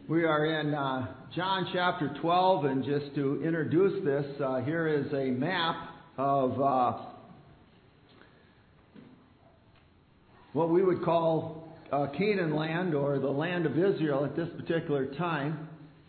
We are in John chapter 12, and just to introduce this, here is a map of what we would call Canaan land, or the land of Israel at this particular time.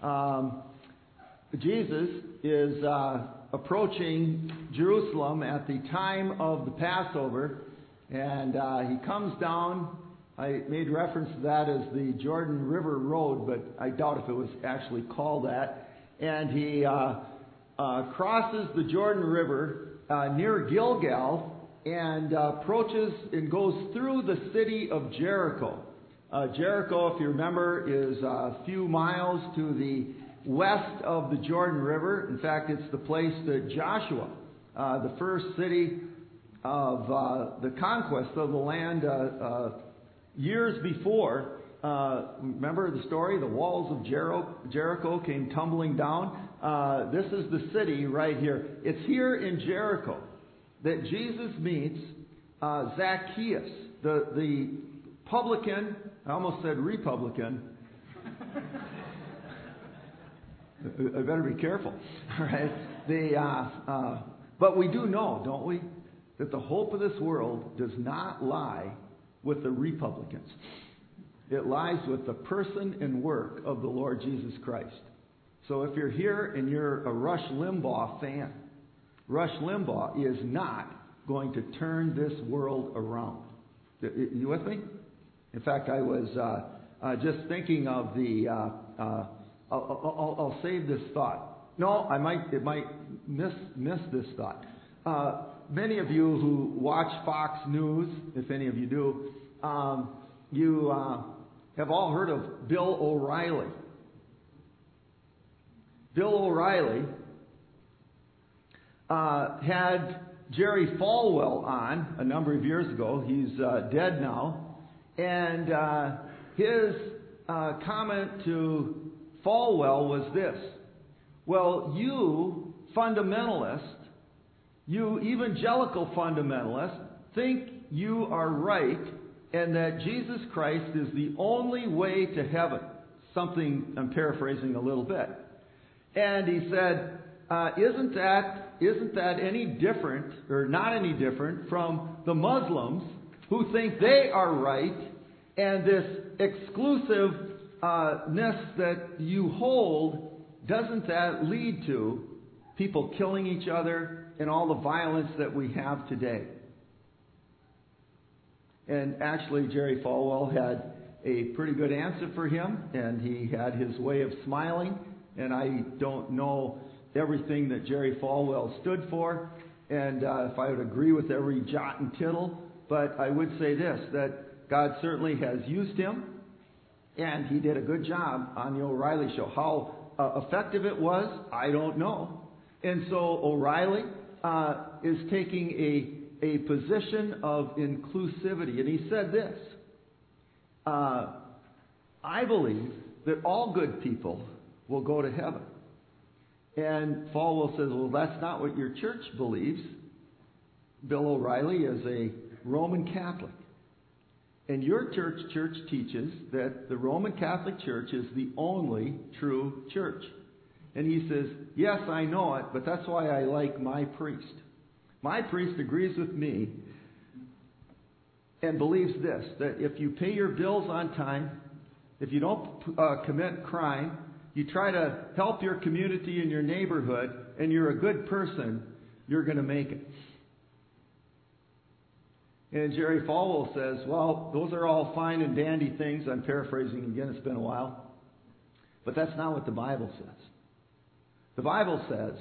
Jesus is approaching Jerusalem at the time of the Passover, and he comes down. I made reference to that as the Jordan River Road, but I doubt if it was actually called that. And he crosses the Jordan River near Gilgal and approaches and goes through the city of Jericho. Jericho, if you remember, is a few miles to the west of the Jordan River. In fact, it's the place that Joshua, the first city of the conquest of the land, years before, remember the story? The walls of Jericho came tumbling down. This is the city right here. It's here in Jericho that Jesus meets Zacchaeus, the publican. I almost said Republican. I better be careful. All right. But we do know, don't we, that the hope of this world does not lie with the Republicans. It lies with the person and work of the Lord Jesus Christ. So if you're here and you're a Rush Limbaugh fan, Rush Limbaugh is not going to turn this world around. You with me? In fact, I was just thinking of the. I'll save this thought. No, it might miss this thought. Many of you who watch Fox News, if any of you do, you have all heard of Bill O'Reilly. Bill O'Reilly had Jerry Falwell on a number of years ago. He's dead now. And his comment to Falwell was this: well, you fundamentalists, you evangelical fundamentalists, think you are right and that Jesus Christ is the only way to heaven. Something I'm paraphrasing a little bit. And he said, isn't that any different, or not any different, from the Muslims who think they are right, and this exclusiveness that you hold, doesn't that lead to people killing each other and all the violence that we have today? And actually, Jerry Falwell had a pretty good answer for him, and he had his way of smiling. And I don't know everything that Jerry Falwell stood for, and if I would agree with every jot and tittle, but I would say this, that God certainly has used him, and he did a good job on the O'Reilly Show. How effective it was, I don't know. And so O'Reilly is taking a position of inclusivity. And he said this: I believe that all good people will go to heaven. And Falwell says, well, that's not what your church believes. Bill O'Reilly is a Roman Catholic. And your church teaches that the Roman Catholic Church is the only true church. And he says, yes, I know it, but that's why I like my priest. My priest agrees with me and believes this, that if you pay your bills on time, if you don't commit crime, you try to help your community and your neighborhood, and you're a good person, you're going to make it. And Jerry Falwell says, well, those are all fine and dandy things. I'm paraphrasing again, it's been a while. But that's not what the Bible says. The Bible says,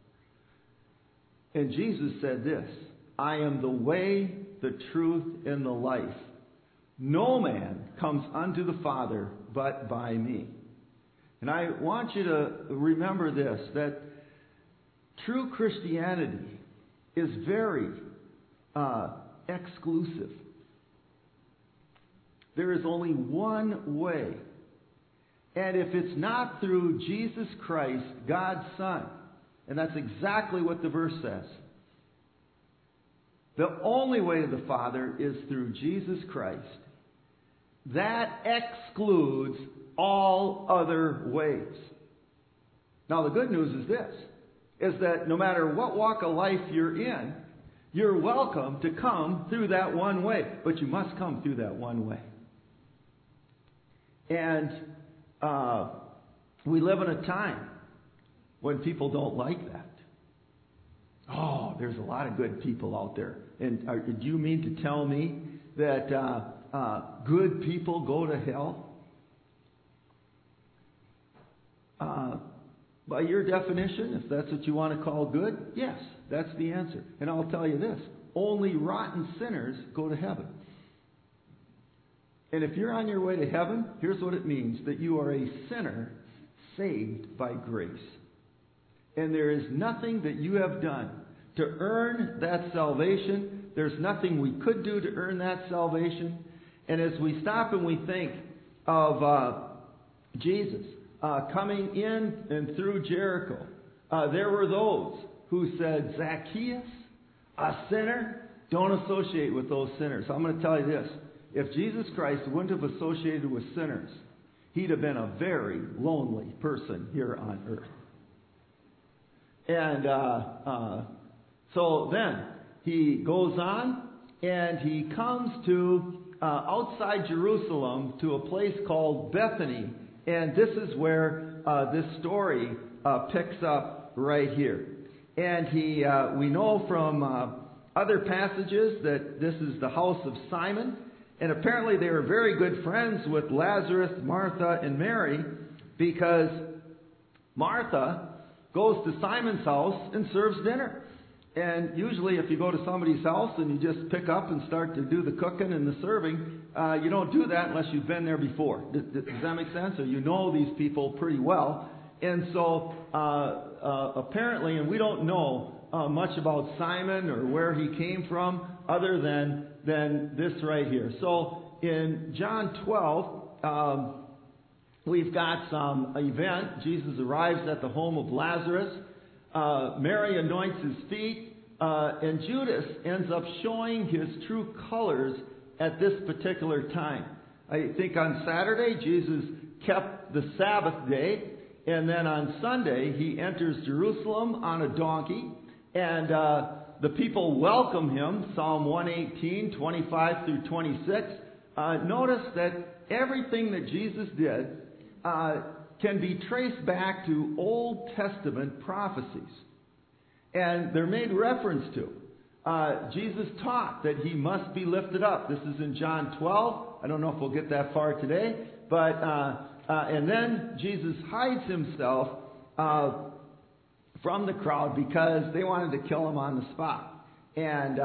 and Jesus said this: I am the way, the truth, and the life. No man comes unto the Father but by me. And I want you to remember this, that true Christianity is very exclusive. There is only one way. And if it's not through Jesus Christ, God's Son, and that's exactly what the verse says, the only way to the Father is through Jesus Christ. That excludes all other ways. Now the good news is this, is that no matter what walk of life you're in, you're welcome to come through that one way. But you must come through that one way. And we live in a time when people don't like that. Oh, there's a lot of good people out there. And do you mean to tell me that good people go to hell? By your definition, if that's what you want to call good, yes, that's the answer. And I'll tell you this, only rotten sinners go to heaven. And if you're on your way to heaven, here's what it means, that you are a sinner saved by grace. And there is nothing that you have done to earn that salvation. There's nothing we could do to earn that salvation. And as we stop and we think of Jesus coming in and through Jericho, there were those who said, Zacchaeus, a sinner, don't associate with those sinners. I'm going to tell you this. If Jesus Christ wouldn't have associated with sinners, he'd have been a very lonely person here on earth. And so then he goes on and he comes to outside Jerusalem to a place called Bethany. And this is where this story picks up right here. And we know from other passages that this is the house of Simon. And apparently they were very good friends with Lazarus, Martha, and Mary, because Martha goes to Simon's house and serves dinner. And usually if you go to somebody's house and you just pick up and start to do the cooking and the serving, you don't do that unless you've been there before. Does that make sense? Or you know these people pretty well. And so apparently, and we don't know much about Simon or where he came from other than this right here. So in John 12, we've got some event. Jesus arrives at the home of Lazarus. Mary anoints his feet. And Judas ends up showing his true colors at this particular time. I think on Saturday, Jesus kept the Sabbath day. And then on Sunday, he enters Jerusalem on a donkey. And the people welcome him, Psalm 118, 25 through 26. Notice that everything that Jesus did can be traced back to Old Testament prophecies. And they're made reference to. Jesus taught that he must be lifted up. This is in John 12. I don't know if we'll get that far today. But and then Jesus hides himself from the crowd because they wanted to kill him on the spot. And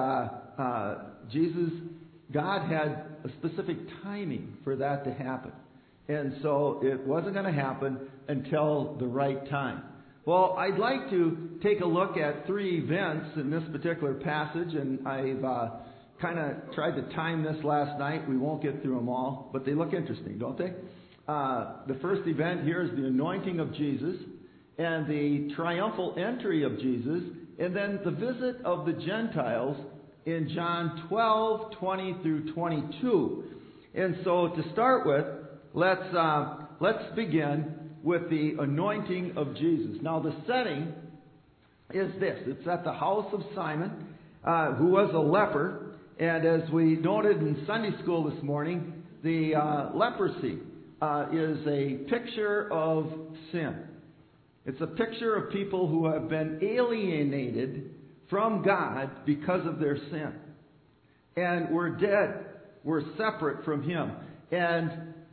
God had a specific timing for that to happen. And so it wasn't going to happen until the right time. Well, I'd like to take a look at three events in this particular passage, and I've kind of tried to time this last night. We won't get through them all, but they look interesting, don't they? The first event here is the anointing of Jesus, and the triumphal entry of Jesus, and then the visit of the Gentiles in John 12, 20 through 22. And so to start with, let's begin with the anointing of Jesus. Now the setting is this. It's at the house of Simon, who was a leper. And as we noted in Sunday school this morning, the leprosy is a picture of sin. It's a picture of people who have been alienated from God because of their sin. And we're dead. We're separate from Him. And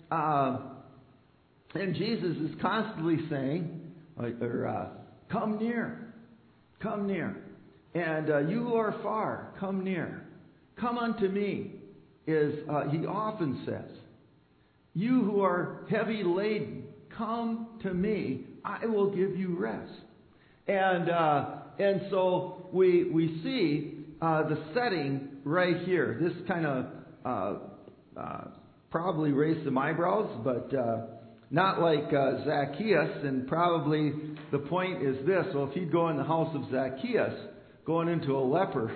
Jesus is constantly saying, come near, come near. And you who are far, come near. Come unto me, he often says. You who are heavy laden, come to me, I will give you rest. And so we see the setting right here. This kind of probably raised some eyebrows, but not like Zacchaeus. And probably the point is this: well, if he'd go in the house of Zacchaeus, going into a leper,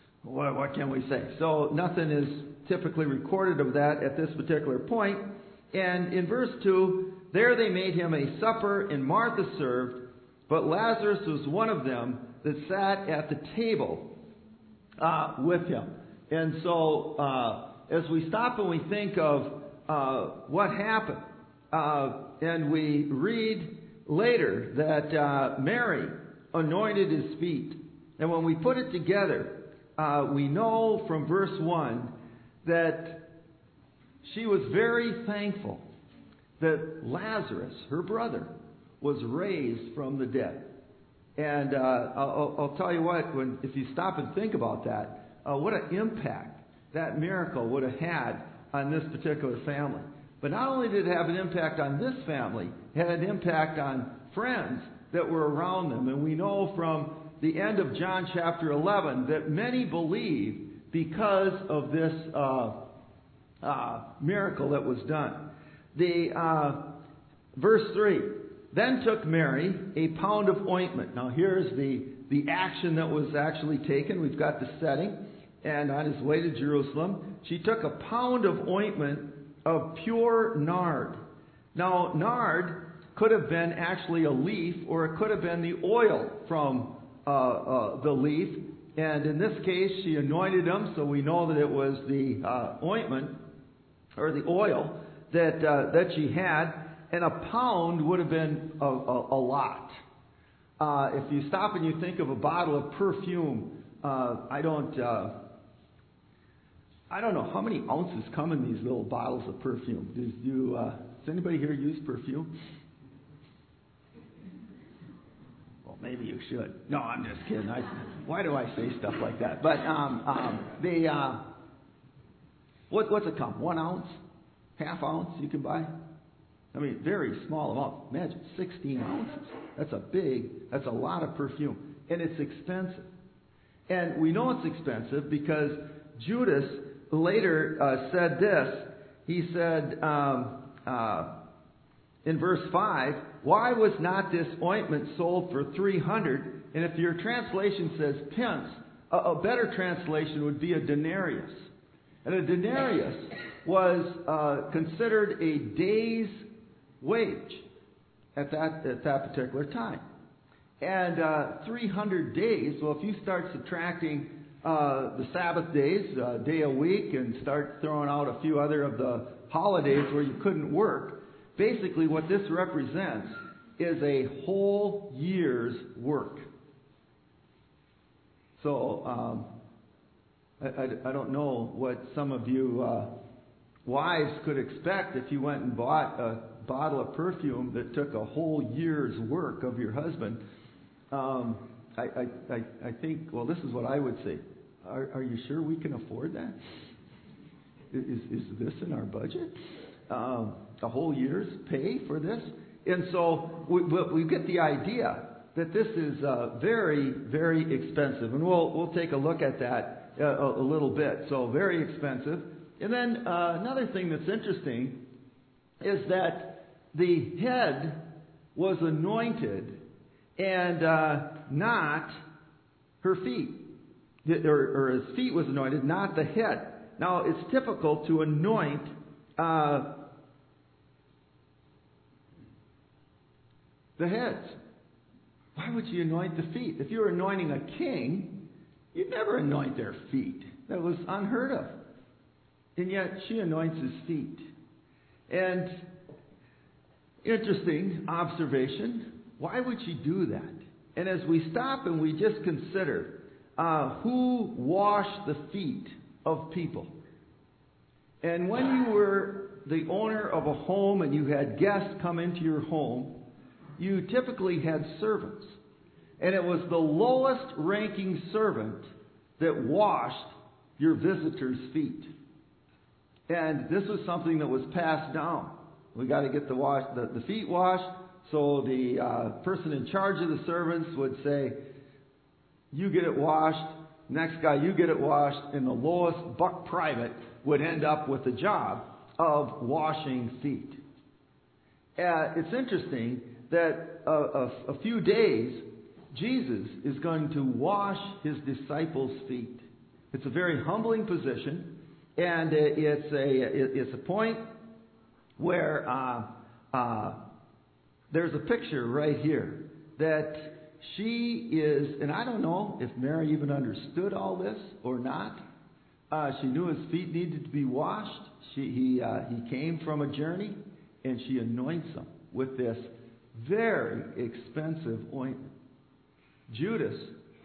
what can we say? So nothing is typically recorded of that at this particular point. And in verse 2, there they made him a supper, and Martha served, but Lazarus was one of them that sat at the table with him. And so, as we stop and we think of what happened, and we read later that Mary anointed his feet. And when we put it together, we know from verse 1 that she was very thankful that Lazarus, her brother, was raised from the dead. And I'll tell you what, if you stop and think about that, what an impact that miracle would have had on this particular family. But not only did it have an impact on this family, it had an impact on friends that were around them. And we know from the end of John chapter 11 that many believed because of this miracle that was done. Verse 3, then took Mary a pound of ointment. Now here's the action that was actually taken. We've got the setting. And on his way to Jerusalem, she took a pound of ointment of pure nard. Now, nard could have been actually a leaf, or it could have been the oil from the leaf. And in this case, she anointed him, so we know that it was the ointment, or the oil, that she had. And a pound would have been a lot. If you stop and you think of a bottle of perfume, I don't know how many ounces come in these little bottles of perfume. Does anybody here use perfume? Well, maybe you should. No, I'm just kidding. Why do I say stuff like that? But what's it come? 1 ounce? Half ounce you can buy? I mean, very small amount. Imagine 16 ounces. That's a lot of perfume. And it's expensive. And we know it's expensive because Judas later said this. He said in verse 5, why was not this ointment sold for 300? And if your translation says pence, a better translation would be a denarius. And a denarius was considered a day's wage at that particular time. And 300 days, well, if you start subtracting the Sabbath days, a day a week, and start throwing out a few other of the holidays where you couldn't work, basically what this represents is a whole year's work. So, I don't know what some of you wives could expect if you went and bought a bottle of perfume that took a whole year's work of your husband. I think, well, this is what I would say. Are you sure we can afford that? Is this in our budget? A whole year's pay for this? And so we get the idea that this is very, very expensive. And we'll take a look at that a little bit. So very expensive. And then another thing that's interesting is that the head was anointed and not her feet. Or his feet was anointed, not the head. Now, it's typical to anoint the heads. Why would you anoint the feet? If you were anointing a king, you'd never anoint their feet. That was unheard of. And yet, she anoints his feet. And interesting observation. Why would she do that? And as we stop and we just consider who washed the feet of people. And when you were the owner of a home and you had guests come into your home, you typically had servants. And it was the lowest ranking servant that washed your visitors' feet. And this was something that was passed down. We got to get the feet washed. So the person in charge of the servants would say, you get it washed. Next guy, you get it washed. And the lowest buck private would end up with the job of washing feet. It's interesting that a few days, Jesus is going to wash his disciples' feet. It's a very humbling position. And it's a point where there's a picture right here that she is, and I don't know if Mary even understood all this or not. She knew his feet needed to be washed. He came from a journey, and she anoints him with this very expensive ointment. Judas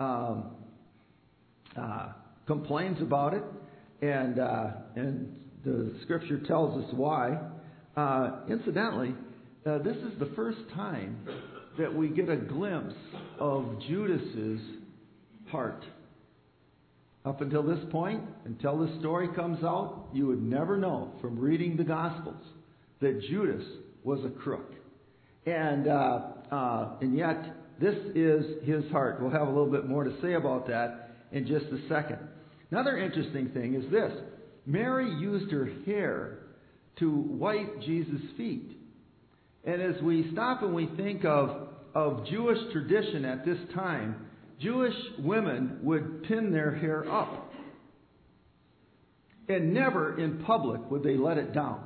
complains about it, and the Scripture tells us why. Incidentally, this is the first time that we get a glimpse of Judas's heart. Up until this point, until this story comes out, you would never know from reading the Gospels that Judas was a crook. And yet, this is his heart. We'll have a little bit more to say about that in just a second. Another interesting thing is this. Mary used her hair to wipe Jesus' feet. And as we stop and we think of Jewish tradition at this time, Jewish women would pin their hair up. And never in public would they let it down.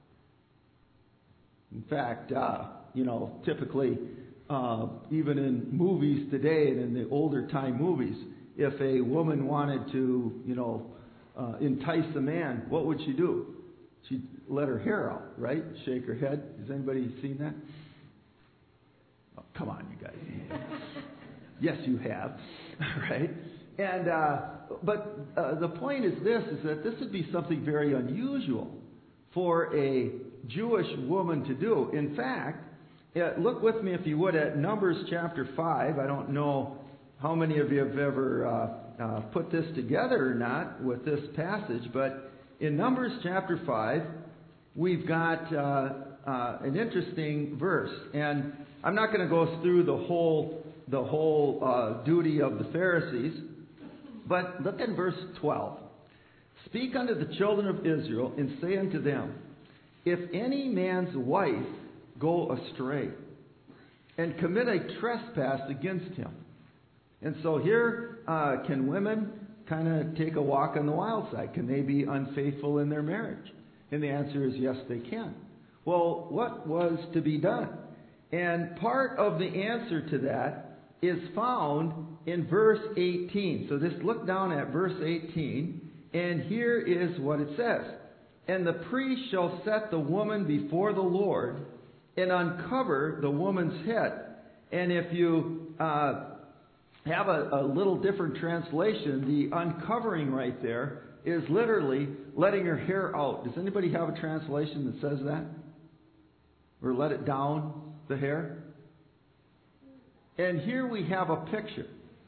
In fact, typically, even in movies today and in the older time movies, if a woman wanted to, entice a man, what would she do? She'd let her hair out, right? Shake her head. Has anybody seen that? Oh, come on, you guys. Yes, you have, right? And but the point is this: is that this would be something very unusual for a Jewish woman to do. In fact, look with me, if you would, at Numbers chapter 5. I don't know how many of you have ever put this together or not with this passage, but in Numbers chapter 5, we've got an interesting verse. And I'm not going to go through the whole duty of the Pharisees, but look at verse 12. Speak unto the children of Israel, and say unto them, if any man's wife go astray, and commit a trespass against him. And so here, can women kind of take a walk on the wild side? Can they be unfaithful in their marriage? And the answer is yes, they can. Well, what was to be done? And part of the answer to that is found in verse 18. So just look down at verse 18, and here is what it says. And the priest shall set the woman before the Lord, and uncover the woman's head. And if you have a little different translation, the uncovering right there is literally letting her hair out. Does anybody have a translation that says that? Or let it down, the hair? And here we have a picture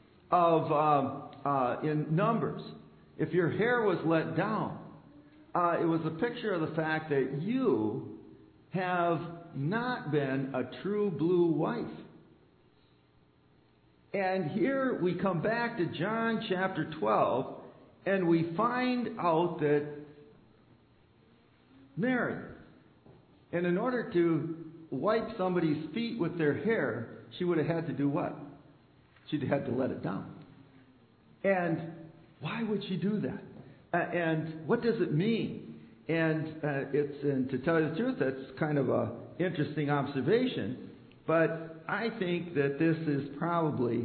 of, in Numbers, if your hair was let down, it was a picture of the fact that you have not been a true blue wife. And here we come back to John chapter 12, and we find out that Mary, and in order to wipe somebody's feet with their hair, she would have had to do what? She'd have had to let it down. And why would she do that? And what does it mean? And to tell you the truth, that's kind of an interesting observation. But I think that this is probably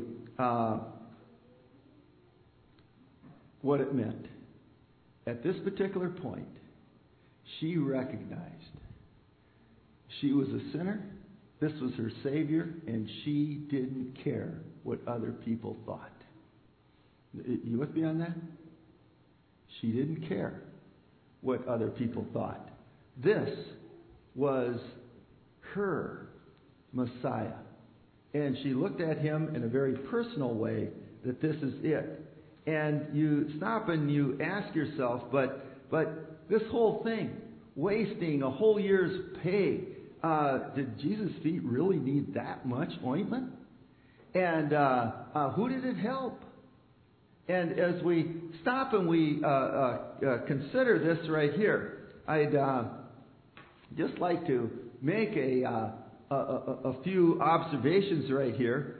what it meant. At this particular point, she recognized she was a sinner. This was her Savior, and she didn't care what other people thought. You with me on that? She didn't care what other people thought. This was her Messiah. And she looked at him in a very personal way, that this is it. And you stop and you ask yourself, but this whole thing, wasting a whole year's pay, did Jesus' feet really need that much ointment? And who did it help? And as we stop and we consider this right here, I'd just like to make a few observations right here.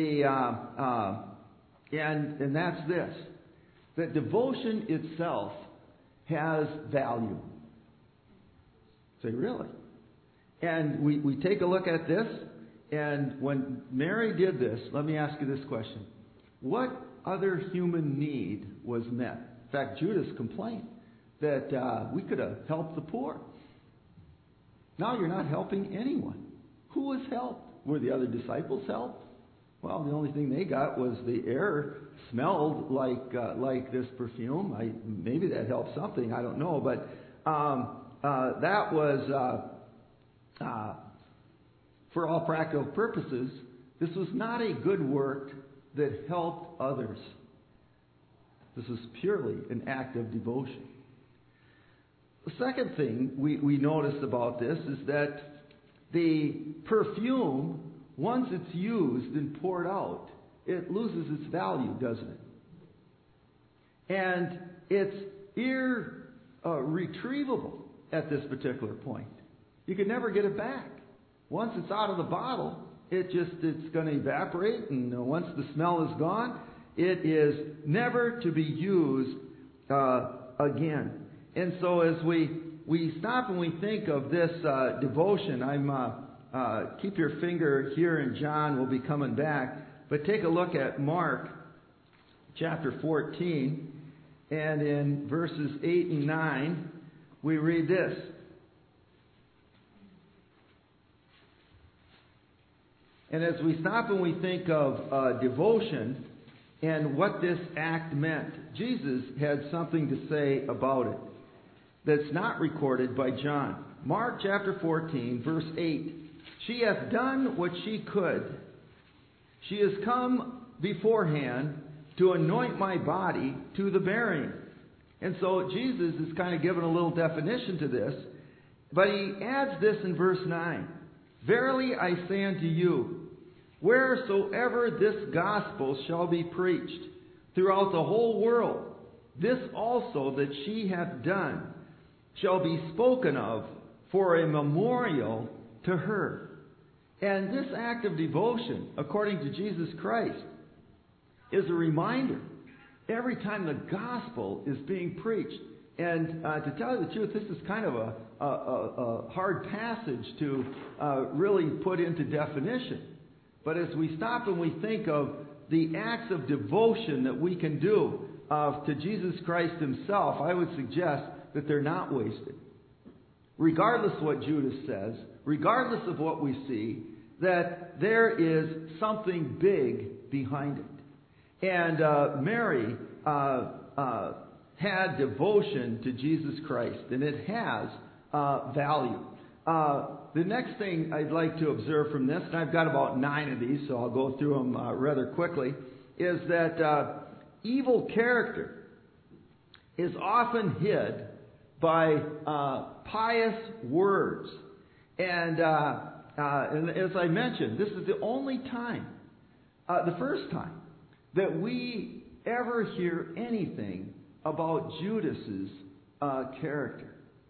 And that's this: that devotion itself has value. Say, really? And we take a look at this, and when Mary did this, let me ask you this question. What other human need was met? In fact, Judas complained that we could have helped the poor. Now you're not helping anyone. Who was helped? Were the other disciples helped? Well, the only thing they got was the air smelled like this perfume. Maybe that helped something. I don't know. But that was, for all practical purposes, this was not a good work that helped others. This was purely an act of devotion. The second thing we notice about this is that the perfume, once it's used and poured out, it loses its value, doesn't it? And it's irretrievable at this particular point. You can never get it back. Once it's out of the bottle, it's going to evaporate, and once the smell is gone, it is never to be used again. And so as we stop and we think of this devotion, keep your finger here in John, we'll be coming back, but take a look at Mark chapter 14, and in verses 8 and 9, we read this. And as we stop and we think of devotion and what this act meant, Jesus had something to say about it that's not recorded by John. Mark chapter 14, verse 8. She hath done what she could. She has come beforehand to anoint my body to the burying. And so Jesus is kind of giving a little definition to this. But he adds this in verse 9. Verily I say unto you, wheresoever this gospel shall be preached throughout the whole world, this also that she hath done shall be spoken of for a memorial to her. And this act of devotion, according to Jesus Christ, is a reminder every time the gospel is being preached. And to tell you the truth, this is kind of a hard passage to really put into definition. But as we stop and we think of the acts of devotion that we can do to Jesus Christ himself, I would suggest that they're not wasted. Regardless of what Judas says, regardless of what we see, that there is something big behind it. And Mary had devotion to Jesus Christ, and it has value. The next thing I'd like to observe from this, and I've got about 9 of these, so I'll go through them rather quickly, is that evil character is often hid by pious words. And as I mentioned, this is the only time, the first time, that we ever hear anything about Judas's character.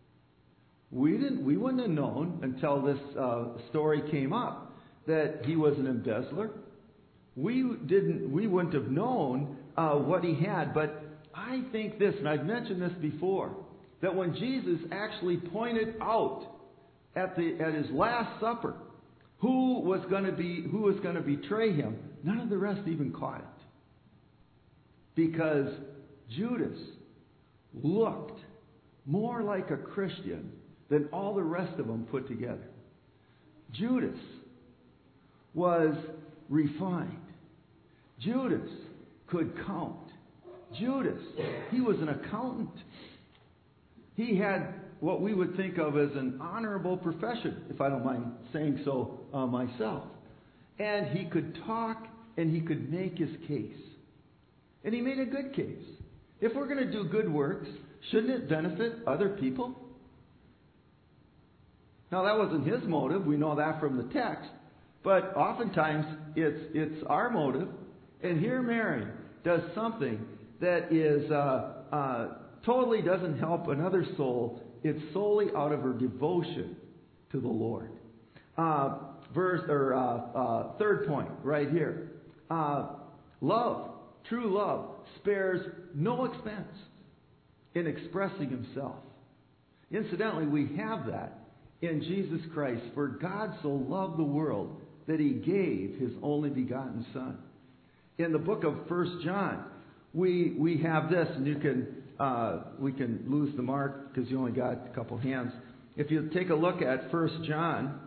We wouldn't have known until this story came up that he was an embezzler. We wouldn't have known what he had. But I think this, and I've mentioned this before, that when Jesus actually pointed out at his Last Supper who was going to betray him, none of the rest even caught it, because Judas looked more like a Christian than all the rest of them put together. Judas was refined. Judas could count. Judas, he was an accountant. He had what we would think of as an honorable profession, if I don't mind saying so myself. And he could talk and he could make his case. And he made a good case. If we're going to do good works, shouldn't it benefit other people? Now, that wasn't his motive. We know that from the text. But oftentimes, it's our motive. And here Mary does something that is totally doesn't help another soul. It's solely out of her devotion to the Lord. Third point right here. Love, true love, spares no expense in expressing himself. Incidentally, we have that in Jesus Christ. For God so loved the world that He gave His only begotten Son. In the book of 1 John, we have this, and we can lose the mark because you only got a couple hands. If you take a look at 1 John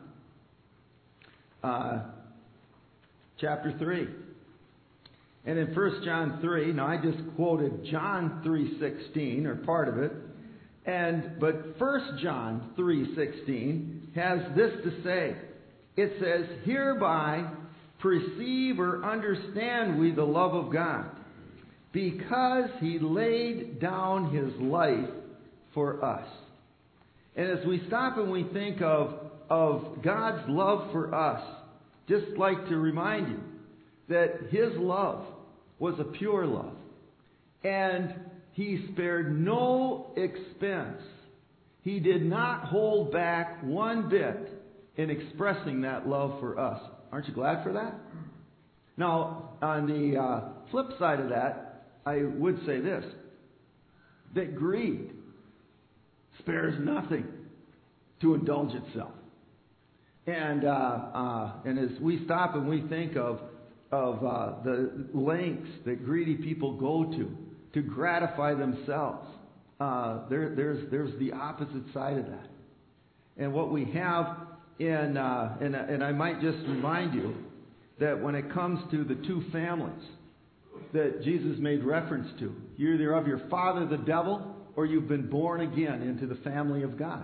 chapter 3. And in 1 John 3, now I just quoted John 3:16, or part of it. But 1 John 3:16 has this to say. It says, "Hereby perceive or understand we the love of God, because He laid down His life for us." And as we stop and we think of God's love for us, just like to remind you that His love was a pure love. And He spared no expense. He did not hold back one bit in expressing that love for us. Aren't you glad for that? Now, on the flip side of that, I would say this, that greed spares nothing to indulge itself. And as we stop and we think of the lengths that greedy people go to gratify themselves, there's the opposite side of that. And what we have and I might just remind you that when it comes to the two families that Jesus made reference to, you're either of your father the devil, or you've been born again into the family of God.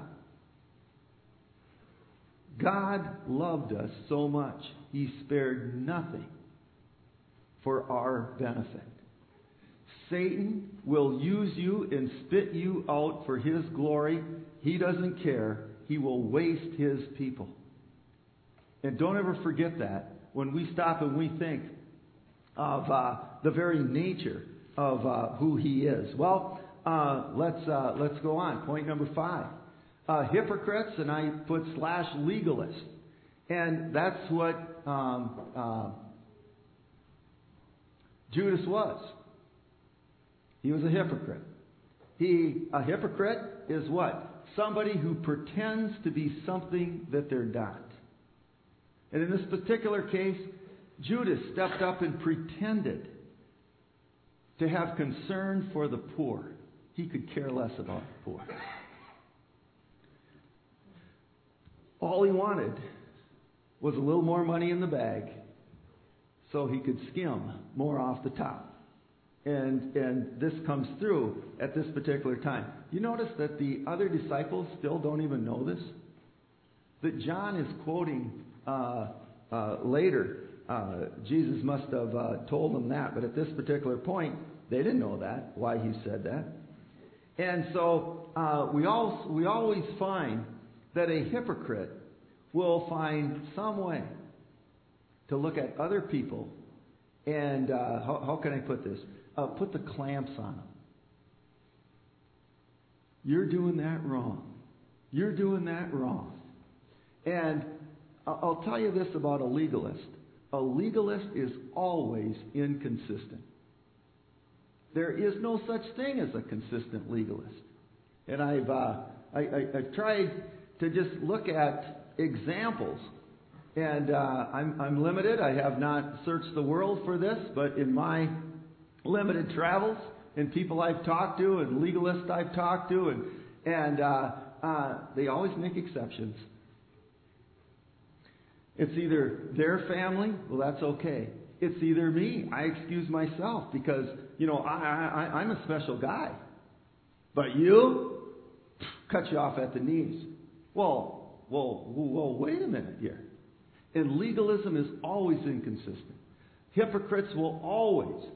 God loved us so much, He spared nothing for our benefit. Satan will use you and spit you out for his glory. He doesn't care. He will waste his people. And don't ever forget that when we stop and we think of the very nature of who He is. Well, let's go on. Point number 5. Hypocrites, and I put /legalists. And that's what Judas was. He was a hypocrite. A hypocrite is what? Somebody who pretends to be something that they're not. And in this particular case, Judas stepped up and pretended to have concern for the poor. He could care less about the poor. All he wanted was a little more money in the bag so he could skim more off the top. And this comes through at this particular time. You notice that the other disciples still don't even know this? That John is quoting later. Jesus must have told them that, but at this particular point, they didn't know that, why He said that. And so we always find that a hypocrite will find some way to look at other people and, how can I put this? Put the clamps on them. You're doing that wrong. You're doing that wrong. And I'll tell you this about a legalist. A legalist is always inconsistent. There is no such thing as a consistent legalist. And I've tried to just look at examples. And I'm limited. I have not searched the world for this, but in my limited travels and people I've talked to and legalists I've talked to, and they always make exceptions. It's either their family, well, that's okay. It's either me. I excuse myself because, I'm a special guy. But you, cut you off at the knees. Well, wait a minute here. And legalism is always inconsistent. Hypocrites will always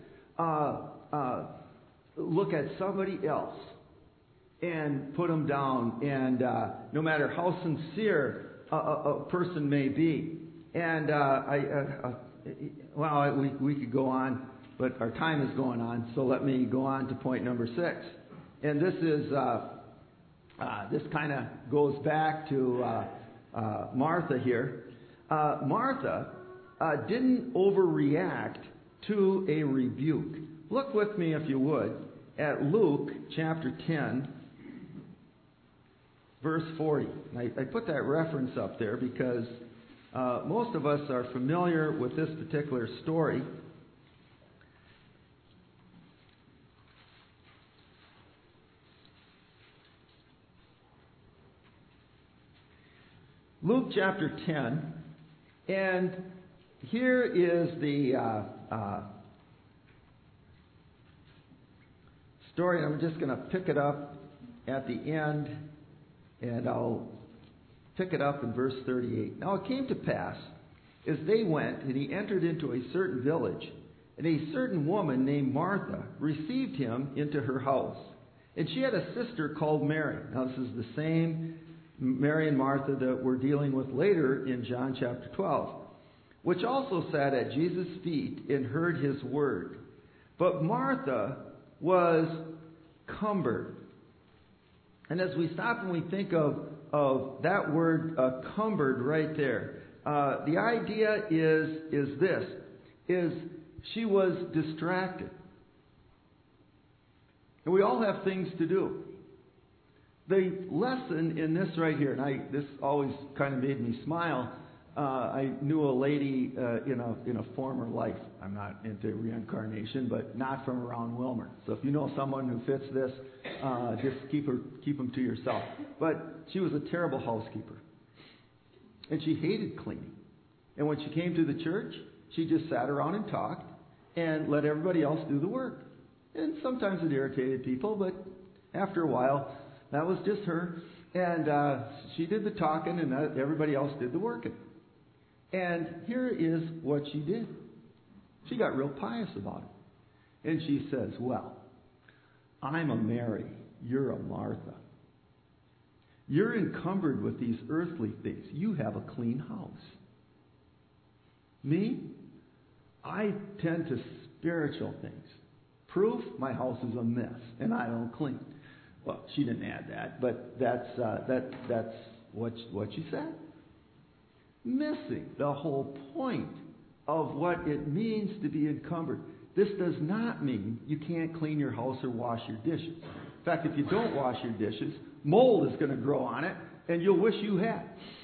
look at somebody else and put them down, and no matter how sincere a person may be. And we could go on, but our time is going on, so let me go on to point number 6. And this is this kind of goes back to Martha here. Martha didn't overreact to a rebuke. Look with me, if you would, at Luke chapter 10. verse 40. I put that reference up there because most of us are familiar with this particular story. Luke chapter 10, and here is the story. I'm just going to pick it up at the end, and I'll pick it up in verse 38. Now it came to pass, as they went, and he entered into a certain village, and a certain woman named Martha received him into her house. And she had a sister called Mary. Now this is the same Mary and Martha that we're dealing with later in John chapter 12, which also sat at Jesus' feet and heard his word. But Martha was cumbered. And as we stop and we think of that word cumbered right there, the idea is she was distracted. And we all have things to do. The lesson in this right here, and this always kind of made me smile. I knew a lady in a former life. I'm not into reincarnation, but not from around Wilmer. So if you know someone who fits this, just keep them to yourself. But she was a terrible housekeeper, and she hated cleaning. And when she came to the church, she just sat around and talked and let everybody else do the work. And sometimes it irritated people, but after a while, that was just her. And she did the talking, and everybody else did the working. And here is what she did. She got real pious about it. And she says, well, I'm a Mary. You're a Martha. You're encumbered with these earthly things. You have a clean house. Me? I tend to spiritual things. Proof, my house is a mess, and I don't clean. Well, she didn't add that, but that's what she said. Missing the whole point of what it means to be encumbered. This does not mean you can't clean your house or wash your dishes. In fact, if you don't wash your dishes, mold is going to grow on it, and you'll wish you had.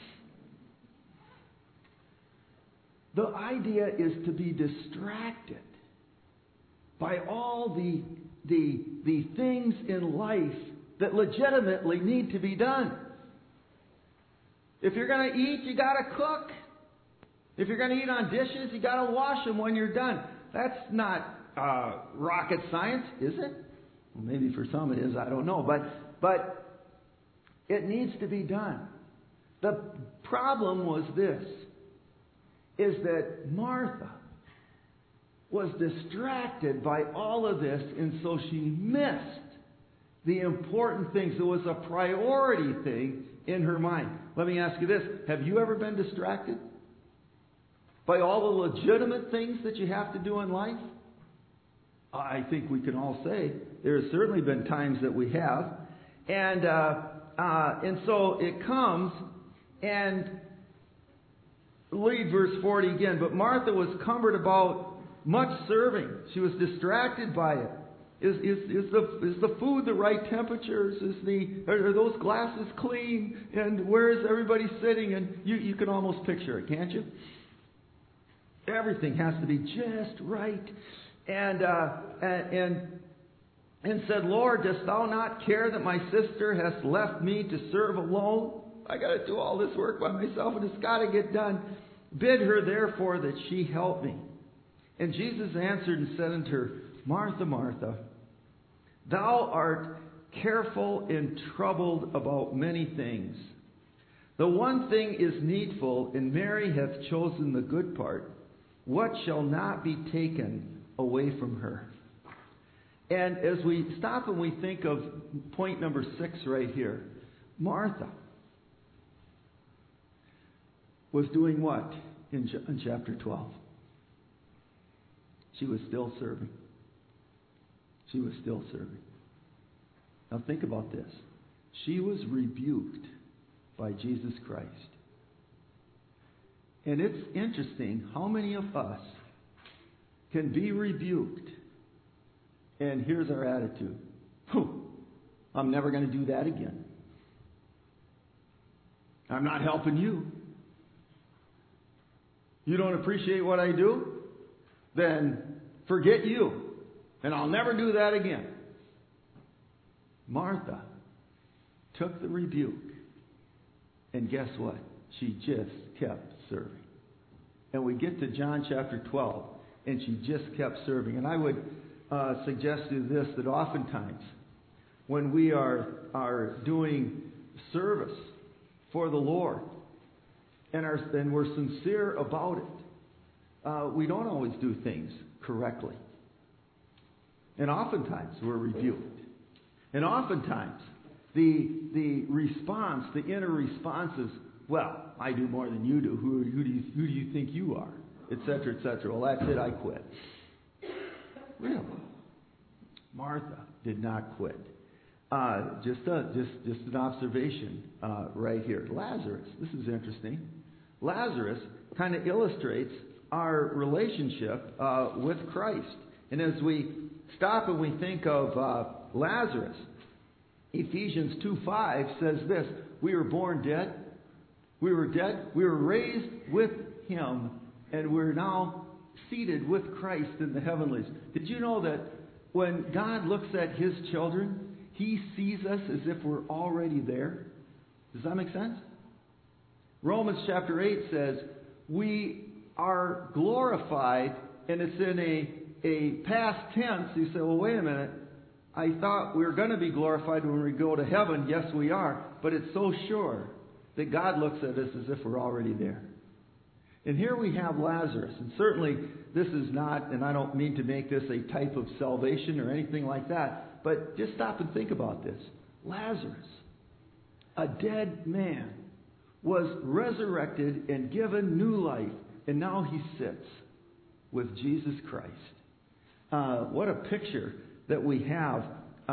The idea is to be distracted by all the things in life that legitimately need to be done. If you're going to eat, you got to cook. If you're going to eat on dishes, you got to wash them when you're done. That's not rocket science, is it? Well, maybe for some it is, I don't know. But it needs to be done. The problem was this, is that Martha was distracted by all of this, and so she missed the important things. It was a priority thing in her mind. Let me ask you this. Have you ever been distracted by all the legitimate things that you have to do in life? I think we can all say there have certainly been times that we have. And so it comes, and read verse 40 again. But Martha was cumbered about much serving. She was distracted by it. Is the food the right temperatures? Are those glasses clean? And where is everybody sitting? And you can almost picture it, can't you? Everything has to be just right. And said, Lord, dost thou not care that my sister has left me to serve alone? I got to do all this work by myself, and it's got to get done. Bid her therefore that she help me. And Jesus answered and said unto her, Martha, Martha, thou art careful and troubled about many things. The one thing is needful, and Mary hath chosen the good part, what shall not be taken away from her. And as we stop and we think of point number 6 right here, Martha was doing what in chapter 12? She was still serving. She was still serving. Now think about this. She was rebuked by Jesus Christ. And it's interesting how many of us can be rebuked, and here's our attitude. I'm never going to do that again. I'm not helping you. You don't appreciate what I do? Then forget you, and I'll never do that again. Martha took the rebuke, and guess what? She just kept serving. And we get to John chapter 12, and she just kept serving. And I would suggest to you this, that oftentimes when we are doing service for the Lord and we're sincere about it, we don't always do things correctly. And oftentimes we're rebuked. And oftentimes the response, the inner response is, well, I do more than you do. Who do you think you are? Etc., etc. Well, that's it. I quit. Really? Martha did not quit. Just an observation right here. Lazarus. This is interesting. Lazarus kind of illustrates our relationship with Christ. And as we stop and we think of Lazarus, Ephesians 2:5 says this: we were born dead. We were dead. We were raised with Him, and we're now seated with Christ in the heavenlies. Did you know that when God looks at His children, He sees us as if we're already there? Does that make sense? Romans chapter 8 says we are glorified, and it's in a past tense. You say, well, wait a minute. I thought we were going to be glorified when we go to heaven. Yes, we are. But it's so sure that God looks at us as if we're already there. And here we have Lazarus. And certainly this is not, and I don't mean to make this a type of salvation or anything like that, but just stop and think about this. Lazarus, a dead man, was resurrected and given new life. And now he sits with Jesus Christ. What a picture that we have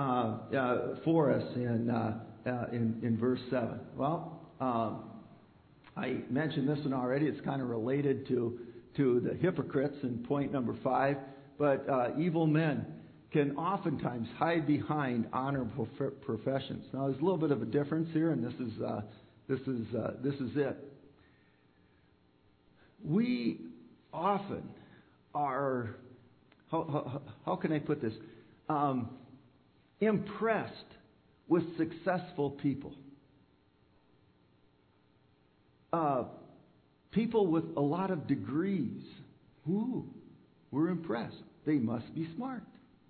for us in verse 7. Well, I mentioned this one already. It's kind of related to the hypocrites in point number 5. But evil men can oftentimes hide behind honorable professions. Now, there's a little bit of a difference here, and this is it. We often are, how can I put this? Impressed with successful people. People with a lot of degrees. Ooh, we're impressed. They must be smart.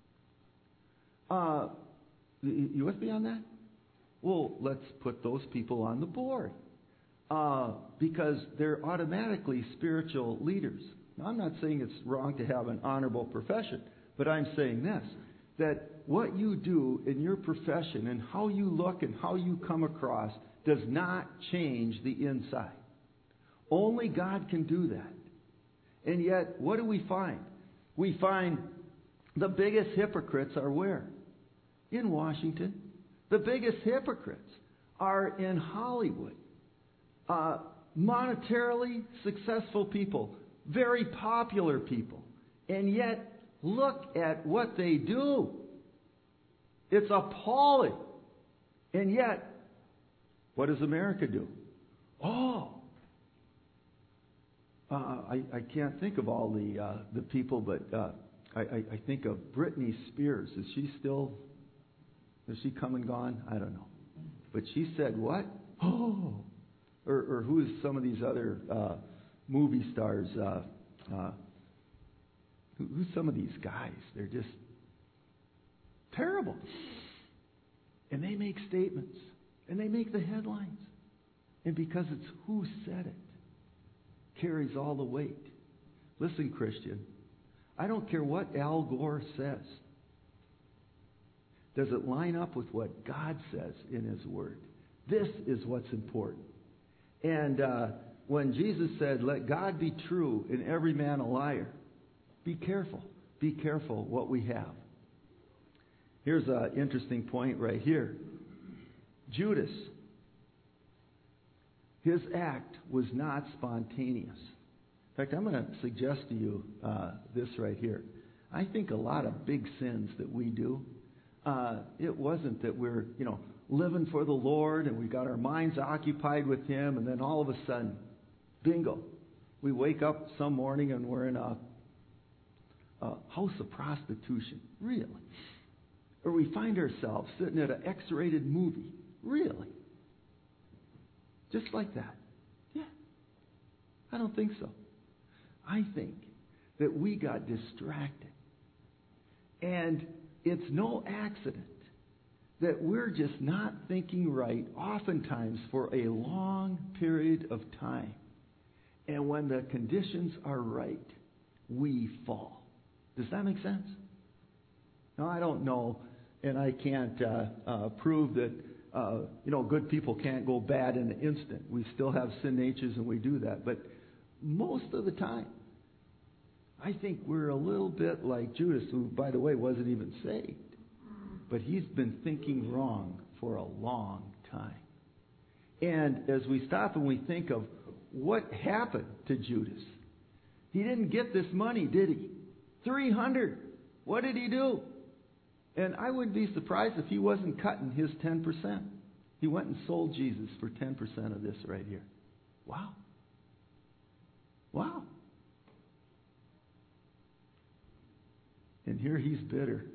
You with me on that? Well, let's put those people on the board. Because they're automatically spiritual leaders. Now, I'm not saying it's wrong to have an honorable profession, but I'm saying this, that what you do in your profession and how you look and how you come across does not change the inside. Only God can do that. And yet, what do we find? We find the biggest hypocrites are where? In Washington. The biggest hypocrites are in Hollywood. Monetarily successful people, very popular people. And yet, look at what they do. It's appalling. And yet, what does America do? I can't think of all the people, but I think of Britney Spears. Is she come and gone? I don't know. But she said what? Or who is some of these other movie stars? Who's some of these guys? They're just terrible. And they make statements. And they make the headlines. And because it's who said it, carries all the weight. Listen, Christian, I don't care what Al Gore says. Does it line up with what God says in His Word? This is what's important. And when Jesus said, let God be true and every man a liar, be careful. Be careful what we have. Here's an interesting point right here. Judas, his act was not spontaneous. In fact, I'm going to suggest to you this right here. I think a lot of big sins that we do, it wasn't that we're, living for the Lord, and we got our minds occupied with Him, and then all of a sudden, bingo, we wake up some morning and we're in a house of prostitution. Really? Or we find ourselves sitting at an X-rated movie. Really? Just like that. Yeah. I don't think so. I think that we got distracted. And it's no accident that we're just not thinking right oftentimes for a long period of time. And when the conditions are right, we fall. Does that make sense? Now, I don't know, and I can't prove that good people can't go bad in an instant. We still have sin natures and we do that. But most of the time, I think we're a little bit like Judas, who, by the way, wasn't even saved. But he's been thinking wrong for a long time. And as we stop and we think of what happened to Judas, he didn't get this money, did he? 300. What did he do? And I wouldn't be surprised if he wasn't cutting his 10%. He went and sold Jesus for 10% of this right here. Wow. Wow. And here he's bitter.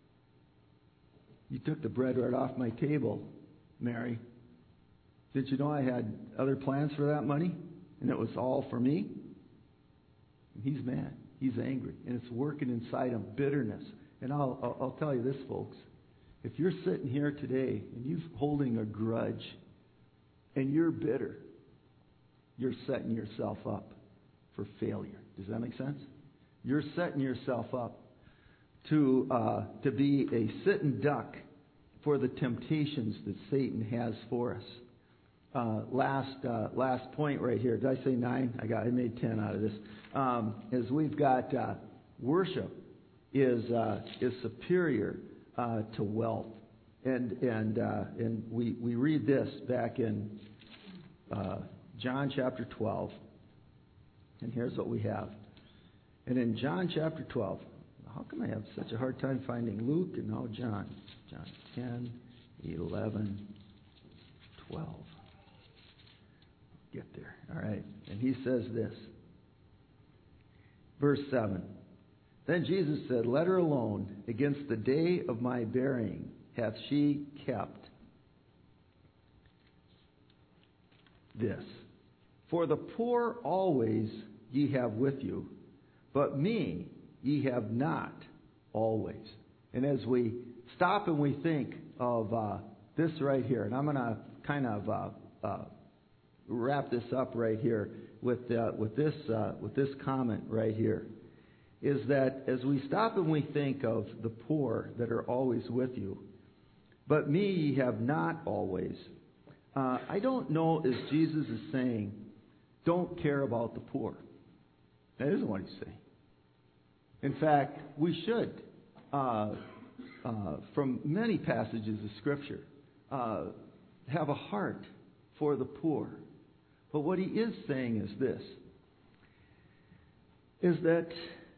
You took the bread right off my table, Mary. Did you know I had other plans for that money? And it was all for me? And he's mad. He's angry. And it's working inside him, bitterness. And I'll tell you this, folks. If you're sitting here today and you're holding a grudge and you're bitter, you're setting yourself up for failure. Does that make sense? You're setting yourself up to be a sitting duck for the temptations that Satan has for us. Last point right here. Did I say 9? I made 10 out of this. Is we've got worship is superior to wealth, and we read this back in John chapter 12, and here's what we have. And in John chapter 12. How come I have such a hard time finding Luke and now John? John 10, 11, 12. Get there. All right. And he says this. Verse 7. Then Jesus said, "Let her alone. Against the day of my burying hath she kept this. For the poor always ye have with you, but me ye have not always." And as we stop and we think of this right here, and I'm going to kind of wrap this up right here with this comment right here, is that as we stop and we think of the poor that are always with you, but me ye have not always, I don't know if Jesus is saying, don't care about the poor. That isn't what he's saying. In fact, we should, from many passages of Scripture, have a heart for the poor. But what he is saying is this, is that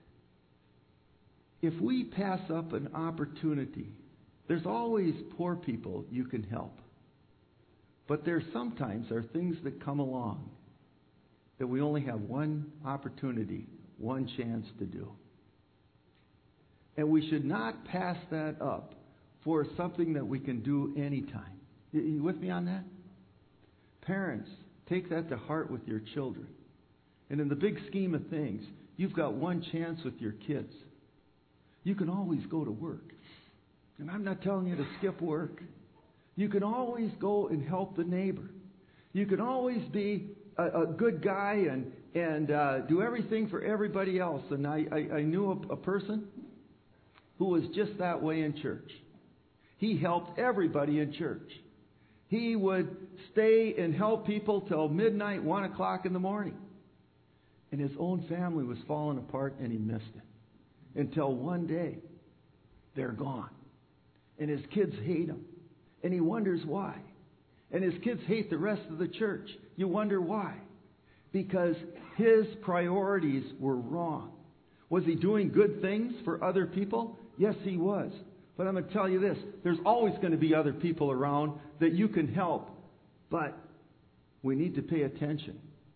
if we pass up an opportunity, there's always poor people you can help. But there sometimes are things that come along that we only have one opportunity, one chance to do. And we should not pass that up for something that we can do anytime. You with me on that? Parents, take that to heart with your children. And in the big scheme of things, you've got one chance with your kids. You can always go to work. And I'm not telling you to skip work. You can always go and help the neighbor. You can always be a good guy and do everything for everybody else. And I knew a person who was just that way in church. He helped everybody in church. He would stay and help people till midnight, 1 o'clock in the morning. And his own family was falling apart and he missed it. Until one day, they're gone. And his kids hate him. And he wonders why. And his kids hate the rest of the church. You wonder why. Because his priorities were wrong. Was he doing good things for other people? Yes, he was. But I'm going to tell you this. There's always going to be other people around that you can help. But we need to pay attention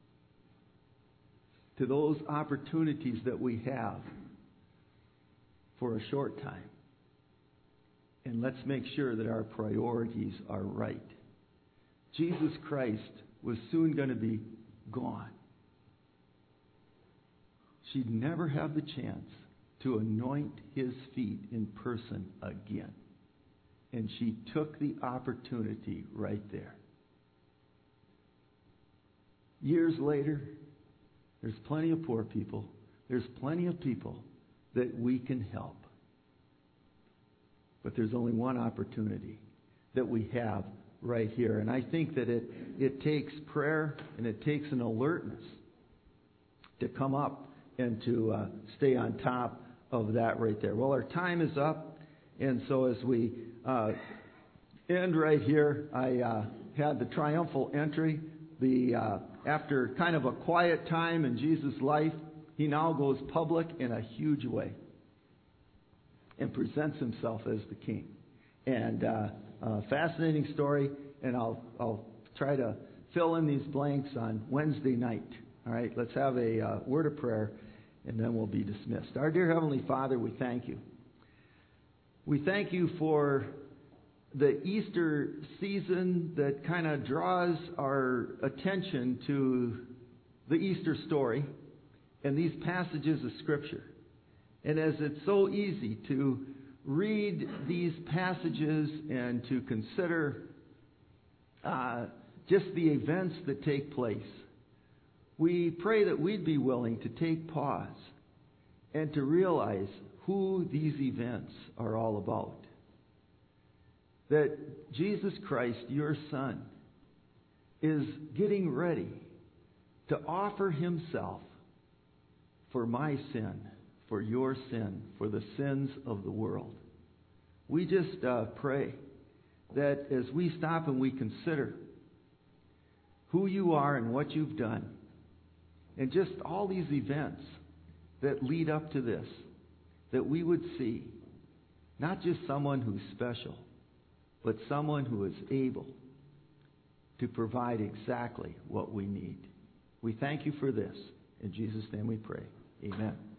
to those opportunities that we have for a short time. And let's make sure that our priorities are right. Jesus Christ was soon going to be gone. She'd never have the chance to anoint his feet in person again. And she took the opportunity right there. Years later, there's plenty of poor people. There's plenty of people that we can help. But there's only one opportunity that we have right here. And I think that it takes prayer and it takes an alertness to come up and to stay on top of that right there. Well, our time is up. And so as we end right here, I had the triumphal entry. After kind of a quiet time in Jesus' life, he now goes public in a huge way and presents himself as the king. And fascinating story, and I'll try to fill in these blanks on Wednesday night. All right, let's have a word of prayer, and then we'll be dismissed. Our dear Heavenly Father, we thank you. We thank you for the Easter season that kind of draws our attention to the Easter story and these passages of Scripture. And as it's so easy to read these passages and to consider just the events that take place, we pray that we'd be willing to take pause and to realize who these events are all about. That Jesus Christ, your Son, is getting ready to offer himself for my sin, for your sin, for the sins of the world. We just pray that as we stop and we consider who you are and what you've done, and just all these events that lead up to this, that we would see not just someone who's special, but someone who is able to provide exactly what we need. We thank you for this. In Jesus' name we pray. Amen.